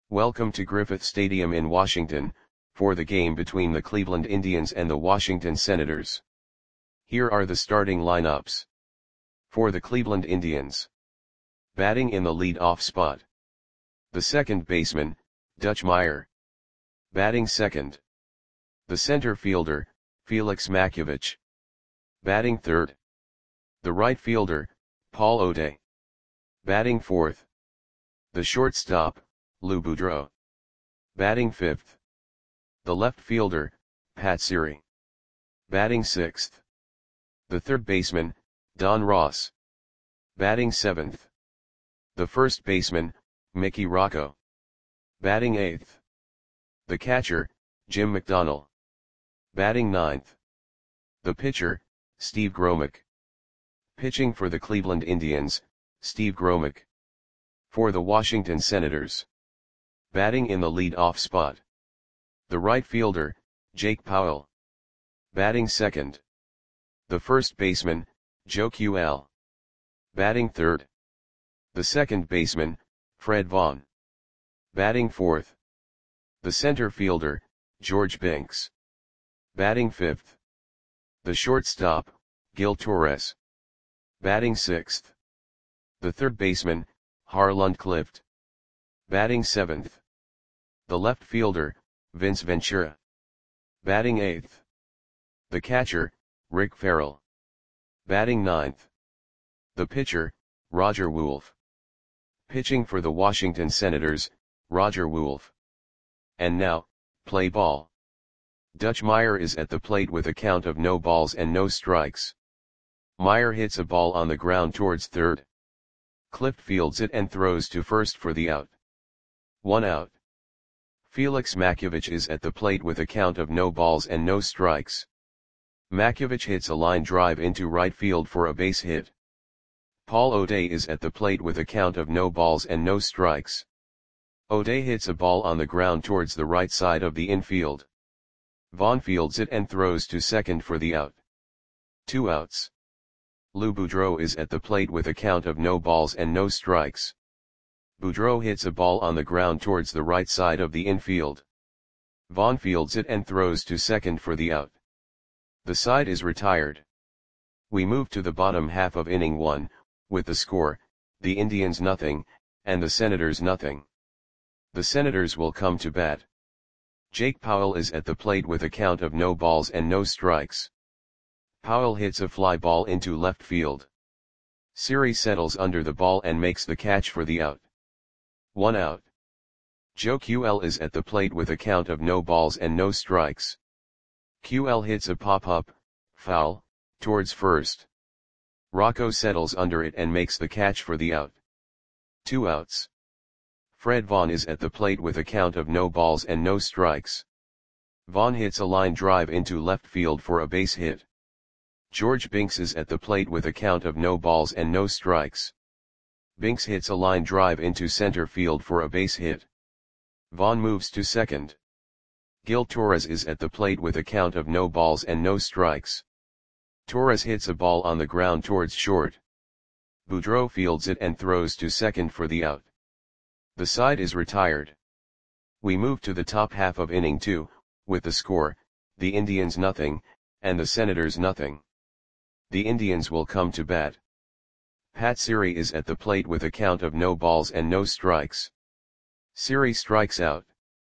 Welcome to Griffith Stadium in Washington, for the game between the Cleveland Indians and the Washington Senators. Here are the starting lineups. For the Cleveland Indians. Batting in the lead-off spot. The second baseman, Dutch Meyer. Batting second. The center fielder, Felix Makiewicz. Batting third. The right fielder, Paul O'Day. Batting fourth. The shortstop, Lou Boudreau. Batting fifth. The left fielder, Pat Siri. Batting sixth. The third baseman, Don Ross. Batting seventh. The first baseman, Mickey Rocco. Batting eighth. The catcher, Jim McDonnell. Batting ninth. The pitcher, Steve Gromick. Pitching for the Cleveland Indians, Steve Gromick. For the Washington Senators. Batting in the lead-off spot. The right fielder, Jake Powell. Batting second. The first baseman, Joe Ql. Batting third. The second baseman, Fred Vaughn. Batting fourth. The center fielder, George Binks. Batting fifth. The shortstop, Gil Torres. Batting sixth. The third baseman, Harland Clift. Batting seventh. The left fielder, Vince Ventura. Batting eighth. The catcher, Rick Farrell. Batting ninth. The pitcher, Roger Wolf. Pitching for the Washington Senators, Roger Wolf. And now, play ball. Dutch Meyer is at the plate with a count of no balls and no strikes. Meyer hits a ball on the ground towards third. Clift fields it and throws to first for the out. 1 out. Felix Makiewicz is at the plate with a count of no balls and no strikes. Makiewicz hits a line drive into right field for a base hit. Paul O'Day is at the plate with a count of no balls and no strikes. O'Day hits a ball on the ground towards the right side of the infield. Vaughn fields it and throws to second for the out. 2 outs. Lou Boudreau is at the plate with a count of no balls and no strikes. Boudreau hits a ball on the ground towards the right side of the infield. Vaughn fields it and throws to second for the out. The side is retired. We move to the bottom half of inning 1, with the score, the Indians nothing, and the Senators nothing. The Senators will come to bat. Jake Powell is at the plate with a count of no balls and no strikes. Powell hits a fly ball into left field. Siri settles under the ball and makes the catch for the out. 1 out. Joe Ql is at the plate with a count of no balls and no strikes. Ql hits a pop-up, foul, towards first. Rocco settles under it and makes the catch for the out. 2 outs. Fred Vaughn is at the plate with a count of no balls and no strikes. Vaughn hits a line drive into left field for a base hit. George Binks is at the plate with a count of no balls and no strikes. Binks hits a line drive into center field for a base hit. Vaughn moves to second. Gil Torres is at the plate with a count of no balls and no strikes. Torres hits a ball on the ground towards short. Boudreau fields it and throws to second for the out. The side is retired. We move to the top half of inning 2, with the score, the Indians nothing, and the Senators nothing. The Indians will come to bat. Pat Siri is at the plate with a count of no balls and no strikes. Siri strikes out.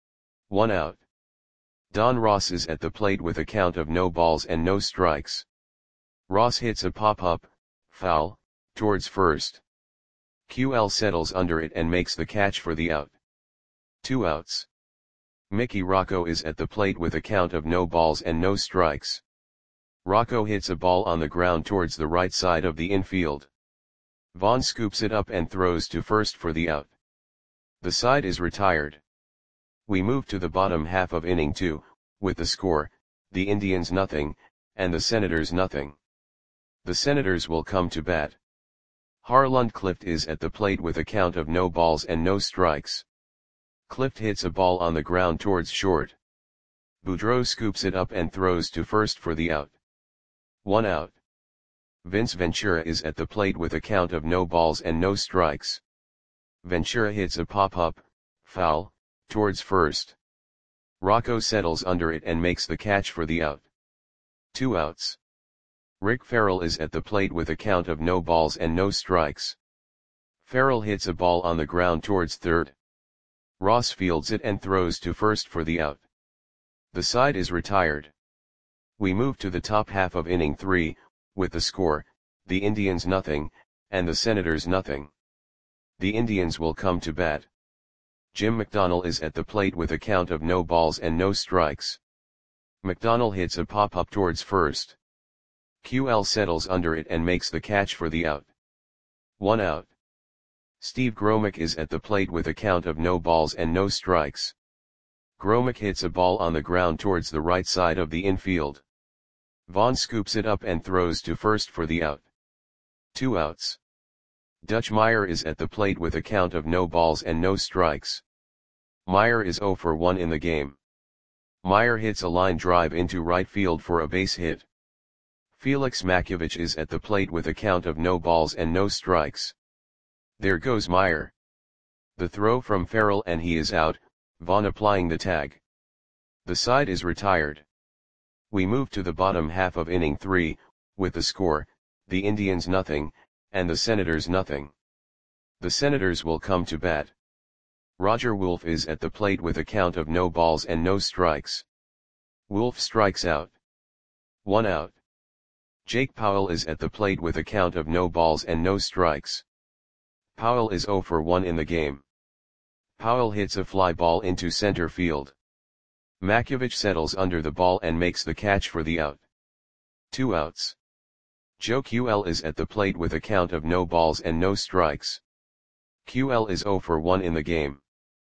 1 out. Don Ross is at the plate with a count of no balls and no strikes. Ross hits a pop-up, foul, towards first. QL settles under it and makes the catch for the out. 2 outs. Mickey Rocco is at the plate with a count of no balls and no strikes. Rocco hits a ball on the ground towards the right side of the infield. Vaughn scoops it up and throws to first for the out. The side is retired. We move to the bottom half of inning 2, with the score, the Indians nothing, and the Senators nothing. The Senators will come to bat. Harland Clift is at the plate with a count of no balls and no strikes. Clift hits a ball on the ground towards short. Boudreau scoops it up and throws to first for the out. 1 out. Vince Ventura is at the plate with a count of no balls and no strikes. Ventura hits a pop-up, foul, towards first. Rocco settles under it and makes the catch for the out. 2 outs. Rick Farrell is at the plate with a count of no balls and no strikes. Farrell hits a ball on the ground towards third. Ross fields it and throws to first for the out. The side is retired. We move to the top half of inning 3, with the score, the Indians nothing, and the Senators nothing. The Indians will come to bat. Jim McDonnell is at the plate with a count of no balls and no strikes. McDonnell hits a pop-up towards first. QL settles under it and makes the catch for the out. 1 out. Steve Gromick is at the plate with a count of no balls and no strikes. Gromick hits a ball on the ground towards the right side of the infield. Vaughn scoops it up and throws to first for the out. 2 outs. Dutch Meyer is at the plate with a count of no balls and no strikes. Meyer is 0 for 1 in the game. Meyer hits a line drive into right field for a base hit. Felix Makiewicz is at the plate with a count of no balls and no strikes. There goes Meyer. The throw from Farrell and he is out, Vaughn applying the tag. The side is retired. We move to the bottom half of inning 3, with the score, the Indians nothing, and the Senators nothing. The Senators will come to bat. Roger Wolf is at the plate with a count of no balls and no strikes. Wolf strikes out. 1 out. Jake Powell is at the plate with a count of no balls and no strikes. Powell is 0 for 1 in the game. Powell hits a fly ball into center field. Makiewicz settles under the ball and makes the catch for the out. 2 outs. Joe QL is at the plate with a count of no balls and no strikes. QL is 0 for 1 in the game.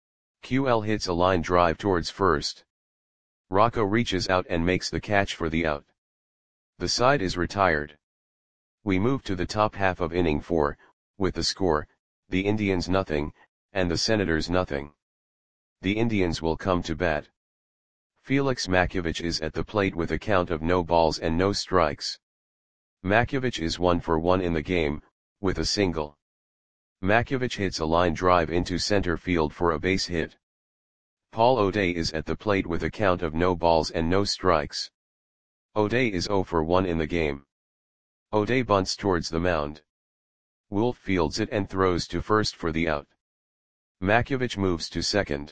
QL hits a line drive towards first. Rocco reaches out and makes the catch for the out. The side is retired. We move to the top half of inning 4, with the score, the Indians nothing, and the Senators nothing. The Indians will come to bat. Felix Makiewicz is at the plate with a count of no balls and no strikes. Makiewicz is 1 for 1 in the game, with a single. Makiewicz hits a line drive into center field for a base hit. Paul O'Day is at the plate with a count of no balls and no strikes. O'Day is 0 for 1 in the game. O'Day bunts towards the mound. Wolf fields it and throws to first for the out. Makiewicz moves to second.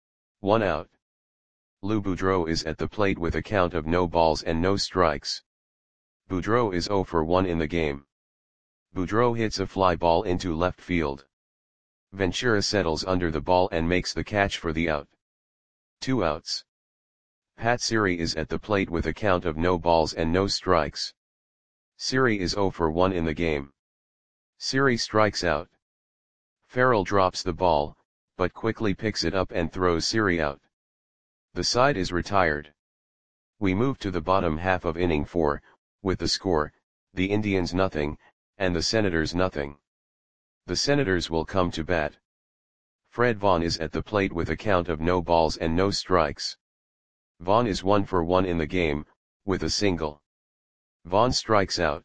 1 out. Lou Boudreau is at the plate with a count of no balls and no strikes. Boudreau is 0 for 1 in the game. Boudreau hits a fly ball into left field. Ventura settles under the ball and makes the catch for the out. 2 outs. Pat Siri is at the plate with a count of no balls and no strikes. Siri is 0 for 1 in the game. Siri strikes out. Farrell drops the ball, but quickly picks it up and throws Siri out. The side is retired. We move to the bottom half of inning 4, with the score, the Indians nothing, and the Senators nothing. The Senators will come to bat. Fred Vaughn is at the plate with a count of no balls and no strikes. Vaughn is 1 for 1 in the game, with a single. Vaughn strikes out.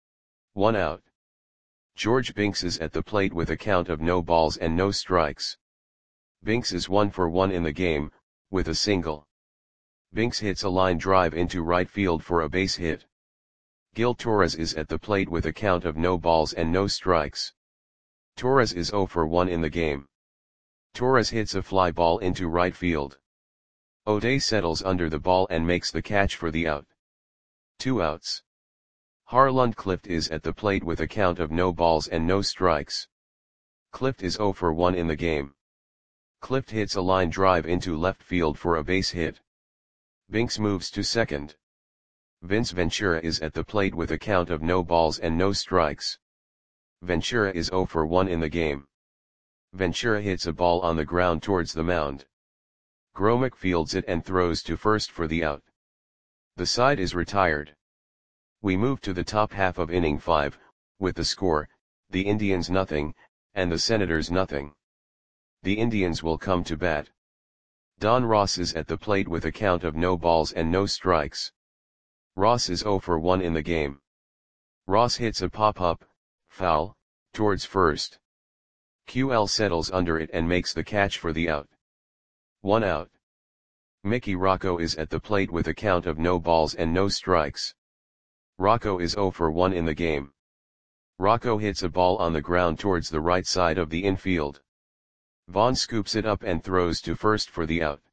1 out. George Binks is at the plate with a count of no balls and no strikes. Binks is 1 for 1 in the game, with a single. Binks hits a line drive into right field for a base hit. Gil Torres is at the plate with a count of no balls and no strikes. Torres is 0 for 1 in the game. Torres hits a fly ball into right field. O'Day settles under the ball and makes the catch for the out. 2 outs. Harland Clift is at the plate with a count of no balls and no strikes. Clift is 0 for 1 in the game. Clift hits a line drive into left field for a base hit. Binks moves to second. Vince Ventura is at the plate with a count of no balls and no strikes. Ventura is 0 for 1 in the game. Ventura hits a ball on the ground towards the mound. Gromick fields it and throws to first for the out. The side is retired. We move to the top half of inning 5, with the score, the Indians nothing, and the Senators nothing. The Indians will come to bat. Don Ross is at the plate with a count of no balls and no strikes. Ross is 0 for 1 in the game. Ross hits a pop-up, foul, towards first. QL settles under it and makes the catch for the out. 1 out. Mickey Rocco is at the plate with a count of no balls and no strikes. Rocco is 0 for 1 in the game. Rocco hits a ball on the ground towards the right side of the infield. Vaughn scoops it up and throws to first for the out.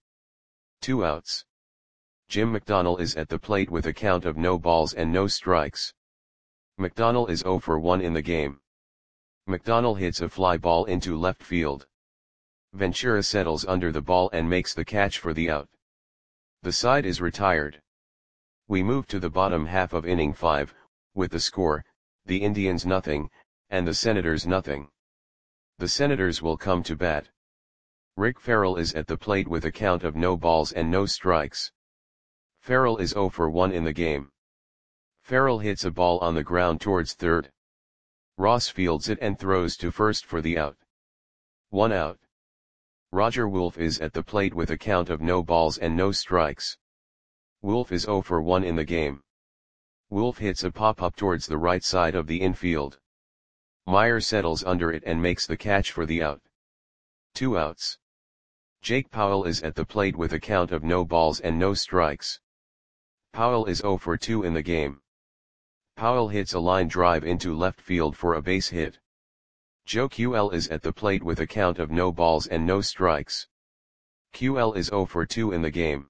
2 outs. Jim McDonnell is at the plate with a count of no balls and no strikes. McDonnell is 0 for 1 in the game. McDonnell hits a fly ball into left field. Ventura settles under the ball and makes the catch for the out. The side is retired. We move to the bottom half of inning 5, with the score, the Indians nothing, and the Senators nothing. The Senators will come to bat. Rick Farrell is at the plate with a count of no balls and no strikes. Farrell is 0 for 1 in the game. Farrell hits a ball on the ground towards third. Ross fields it and throws to first for the out. 1 out. Roger Wolf is at the plate with a count of no balls and no strikes. Wolf is 0 for 1 in the game. Wolf hits a pop-up towards the right side of the infield. Meyer settles under it and makes the catch for the out. 2 outs. Jake Powell is at the plate with a count of no balls and no strikes. Powell is 0 for 2 in the game. Powell hits a line drive into left field for a base hit. Joe QL is at the plate with a count of no balls and no strikes. QL is 0 for 2 in the game.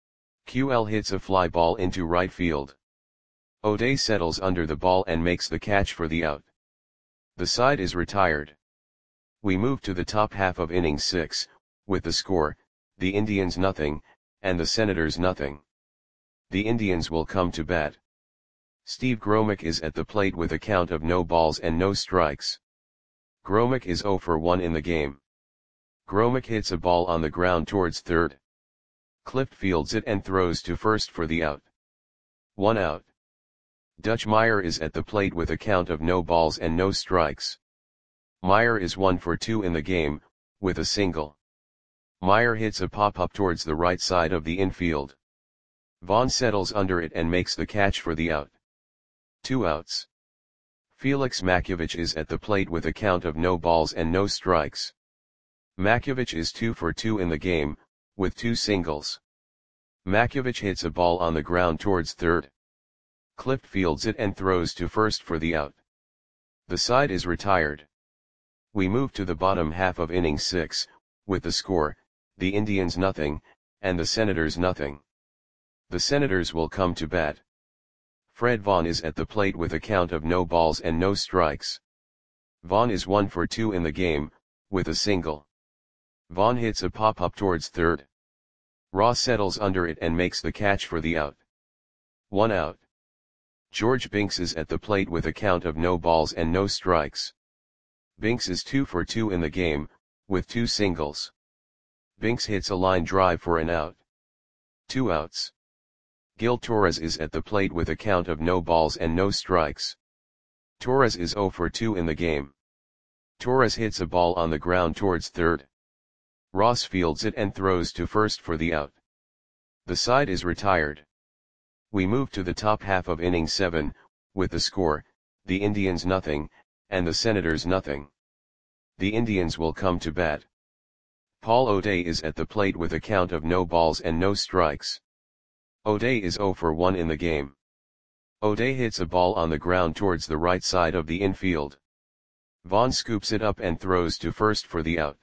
QL hits a fly ball into right field. O'Day settles under the ball and makes the catch for the out. The side is retired. We move to the top half of inning 6, with the score, the Indians nothing, and the Senators nothing. The Indians will come to bat. Steve Gromick is at the plate with a count of no balls and no strikes. Gromick is 0 for 1 in the game. Gromick hits a ball on the ground towards third. Clift fields it and throws to first for the out. 1 out. Dutch Meyer is at the plate with a count of no balls and no strikes. Meyer is 1 for 2 in the game, with a single. Meyer hits a pop-up towards the right side of the infield. Vaughn settles under it and makes the catch for the out. 2 outs. Felix Makiewicz is at the plate with a count of no balls and no strikes. Makiewicz is 2 for 2 in the game, with 2 singles. Makiewicz hits a ball on the ground towards third. Clift fields it and throws to first for the out. The side is retired. We move to the bottom half of inning 6, with the score, the Indians nothing, and the Senators nothing. The Senators will come to bat. Fred Vaughn is at the plate with a count of no balls and no strikes. Vaughn is 1 for 2 in the game, with a single. Vaughn hits a pop-up towards third. Ross settles under it and makes the catch for the out. 1 out. George Binks is at the plate with a count of no balls and no strikes. Binks is 2 for 2 in the game, with 2 singles. Binks hits a line drive for an out. 2 outs. Gil Torres is at the plate with a count of no balls and no strikes. Torres is 0 for 2 in the game. Torres hits a ball on the ground towards third. Ross fields it and throws to first for the out. The side is retired. We move to the top half of inning 7, with the score, the Indians nothing, and the Senators nothing. The Indians will come to bat. Paul O'Day is at the plate with a count of no balls and no strikes. O'Day is 0 for 1 in the game. O'Day hits a ball on the ground towards the right side of the infield. Vaughn scoops it up and throws to first for the out.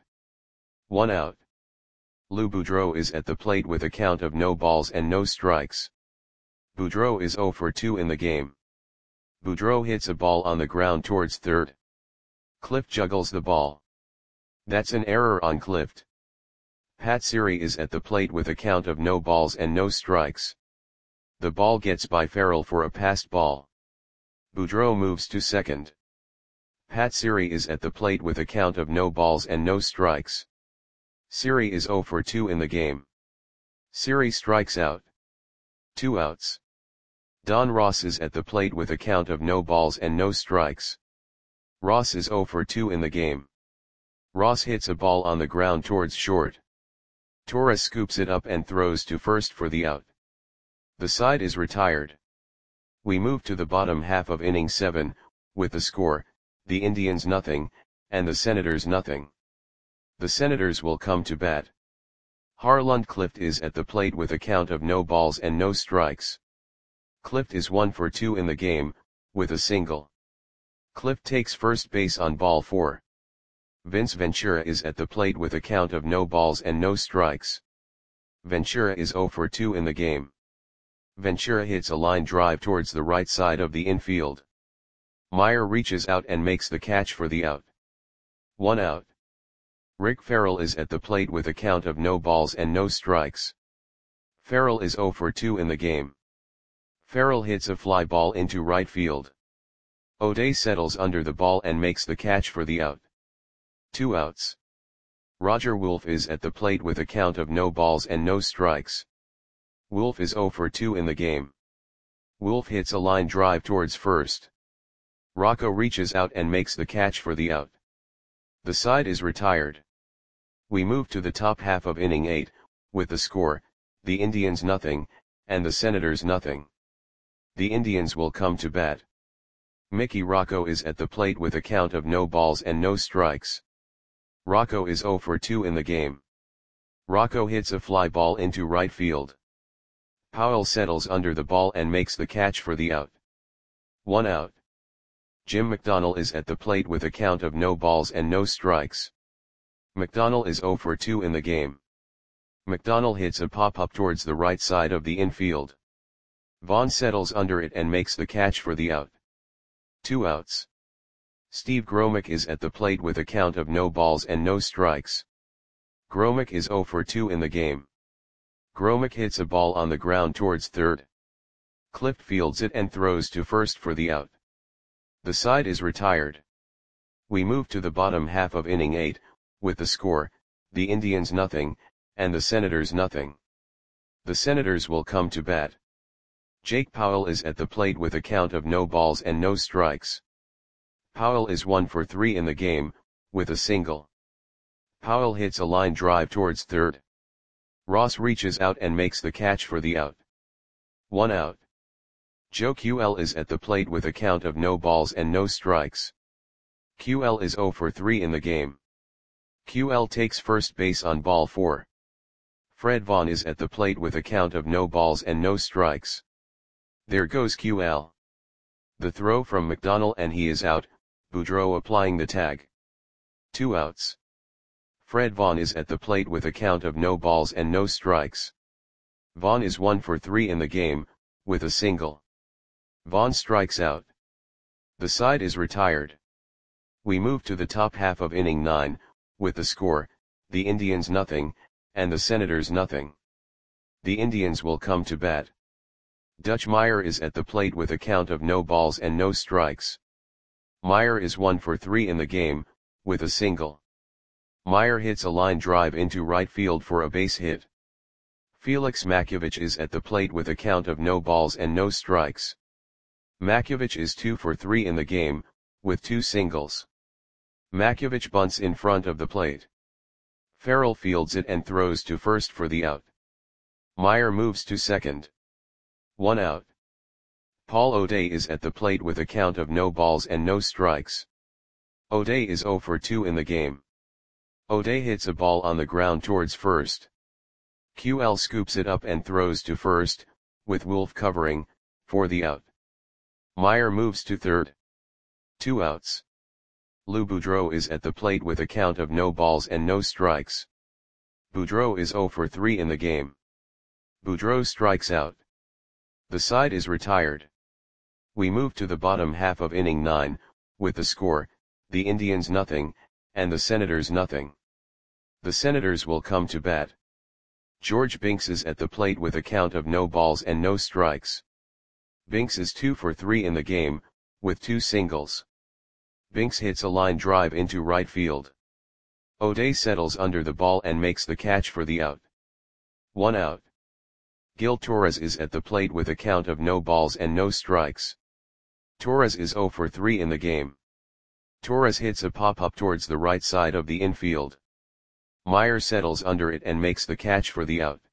1 out. Lou Boudreau is at the plate with a count of no balls and no strikes. Boudreau is 0 for 2 in the game. Boudreau hits a ball on the ground towards third. Clift juggles the ball. That's an error on Clift. Pat Siri is at the plate with a count of no balls and no strikes. The ball gets by Farrell for a passed ball. Boudreau moves to second. Pat Siri is at the plate with a count of no balls and no strikes. Siri is 0 for 2 in the game. Siri strikes out. 2 outs. Don Ross is at the plate with a count of no balls and no strikes. Ross is 0 for 2 in the game. Ross hits a ball on the ground towards short. Torres scoops it up and throws to first for the out. The side is retired. We move to the bottom half of inning 7, with the score, the Indians nothing, and the Senators nothing. The Senators will come to bat. Harlund Clift is at the plate with a count of no balls and no strikes. Clift is 1 for 2 in the game, with a single. Clift takes first base on ball 4. Vince Ventura is at the plate with a count of no balls and no strikes. Ventura is 0 for 2 in the game. Ventura hits a line drive towards the right side of the infield. Meyer reaches out and makes the catch for the out. 1 out. Rick Farrell is at the plate with a count of no balls and no strikes. Farrell is 0 for 2 in the game. Farrell hits a fly ball into right field. O'Day settles under the ball and makes the catch for the out. 2 outs. Roger Wolf is at the plate with a count of no balls and no strikes. Wolf is 0 for 2 in the game. Wolf hits a line drive towards first. Rocco reaches out and makes the catch for the out. The side is retired. We move to the top half of inning 8, with the score, the Indians nothing, and the Senators nothing. The Indians will come to bat. Mickey Rocco is at the plate with a count of no balls and no strikes. Rocco is 0 for 2 in the game. Rocco hits a fly ball into right field. Powell settles under the ball and makes the catch for the out. 1 out. Jim McDonnell is at the plate with a count of no balls and no strikes. McDonnell is 0 for 2 in the game. McDonnell hits a pop-up towards the right side of the infield. Vaughn settles under it and makes the catch for the out. 2 outs. Steve Gromick is at the plate with a count of no balls and no strikes. Gromick is 0 for 2 in the game. Gromick hits a ball on the ground towards third. Clift fields it and throws to first for the out. The side is retired. We move to the bottom half of inning 8, with the score, the Indians nothing, and the Senators nothing. The Senators will come to bat. Jake Powell is at the plate with a count of no balls and no strikes. Powell is 1 for 3 in the game, with a single. Powell hits a line drive towards third. Ross reaches out and makes the catch for the out. 1 out. Joe QL is at the plate with a count of no balls and no strikes. QL is 0 for 3 in the game. QL takes first base on ball 4. Fred Vaughn is at the plate with a count of no balls and no strikes. There goes QL. The throw from McDonnell and he is out, Boudreau applying the tag. 2 outs. Fred Vaughn is at the plate with a count of no balls and no strikes. Vaughn is 1 for 3 in the game, with a single. Vaughn strikes out. The side is retired. We move to the top half of inning 9, with the score, the Indians nothing, and the Senators nothing. The Indians will come to bat. Dutch Meyer is at the plate with a count of no balls and no strikes. Meyer is 1 for 3 in the game, with a single. Meyer hits a line drive into right field for a base hit. Felix Makiewicz is at the plate with a count of no balls and no strikes. Makiewicz is 2 for 3 in the game, with 2 singles. Makiewicz bunts in front of the plate. Farrell fields it and throws to first for the out. Meyer moves to second. 1 out. Paul O'Day is at the plate with a count of no balls and no strikes. O'Day is 0 for 2 in the game. O'Day hits a ball on the ground towards first. QL scoops it up and throws to first, with Wolf covering, for the out. Meyer moves to third. 2 outs. Lou Boudreau is at the plate with a count of no balls and no strikes. Boudreau is 0 for 3 in the game. Boudreau strikes out. The side is retired. We move to the bottom half of inning 9, with the score, the Indians nothing, and the Senators nothing. The Senators will come to bat. George Binks is at the plate with a count of no balls and no strikes. Binks is 2 for 3 in the game, with 2 singles. Binks hits a line drive into right field. O'Day settles under the ball and makes the catch for the out. 1 out. Gil Torres is at the plate with a count of no balls and no strikes. Torres is 0 for 3 in the game. Torres hits a pop-up towards the right side of the infield. Meyer settles under it and makes the catch for the out.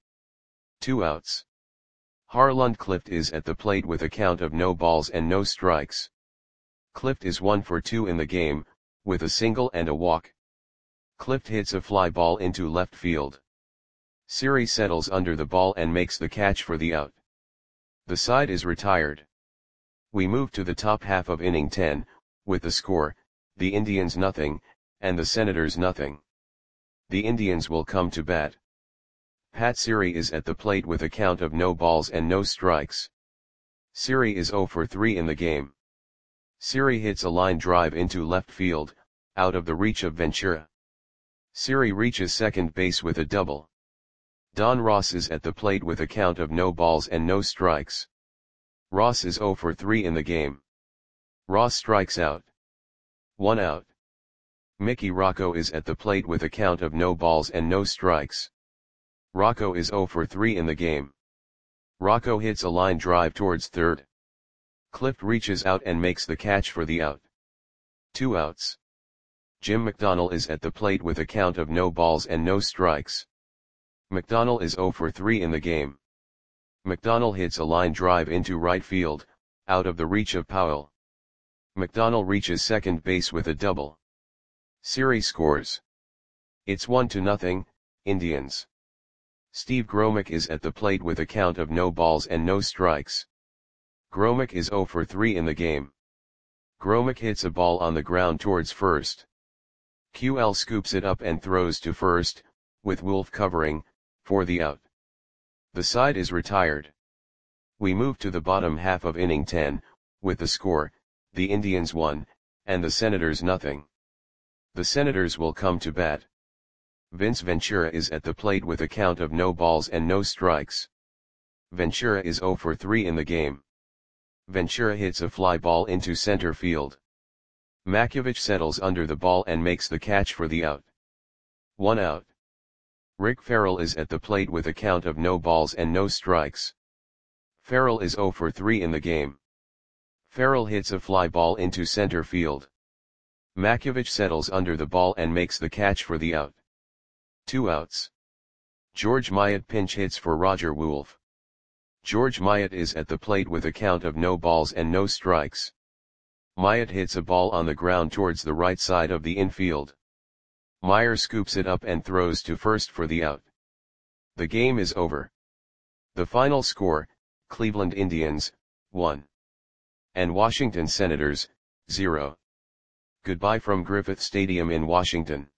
2 outs. Harlund Clift is at the plate with a count of no balls and no strikes. Clift is 1 for 2 in the game, with a single and a walk. Clift hits a fly ball into left field. Siri settles under the ball and makes the catch for the out. The side is retired. We move to the top half of inning 10, with the score, the Indians nothing, and the Senators nothing. The Indians will come to bat. Pat Siri is at the plate with a count of no balls and no strikes. Siri is 0 for 3 in the game. Siri hits a line drive into left field, out of the reach of Ventura. Siri reaches second base with a double. Don Ross is at the plate with a count of no balls and no strikes. Ross is 0 for 3 in the game. Ross strikes out. 1 out. Mickey Rocco is at the plate with a count of no balls and no strikes. Rocco is 0 for 3 in the game. Rocco hits a line drive towards third. Clift reaches out and makes the catch for the out. 2 outs. Jim McDonnell is at the plate with a count of no balls and no strikes. McDonnell is 0 for 3 in the game. McDonnell hits a line drive into right field, out of the reach of Powell. McDonnell reaches second base with a double. Siri scores. It's 1-0, Indians. Steve Gromick is at the plate with a count of no balls and no strikes. Gromick is 0 for 3 in the game. Gromick hits a ball on the ground towards first. QL scoops it up and throws to first, with Wolf covering, for the out. The side is retired. We move to the bottom half of inning 10, with the score, the Indians 1, and the Senators nothing. The Senators will come to bat. Vince Ventura is at the plate with a count of no balls and no strikes. Ventura is 0 for 3 in the game. Ventura hits a fly ball into center field. Makiewicz settles under the ball and makes the catch for the out. 1 out. Rick Farrell is at the plate with a count of no balls and no strikes. Farrell is 0 for 3 in the game. Farrell hits a fly ball into center field. Makiewicz settles under the ball and makes the catch for the out. 2 outs. George Myatt pinch hits for Roger Wolf. George Myatt is at the plate with a count of no balls and no strikes. Myatt hits a ball on the ground towards the right side of the infield. Meyer scoops it up and throws to first for the out. The game is over. The final score, Cleveland Indians, 1. And Washington Senators, 0. Goodbye from Griffith Stadium in Washington.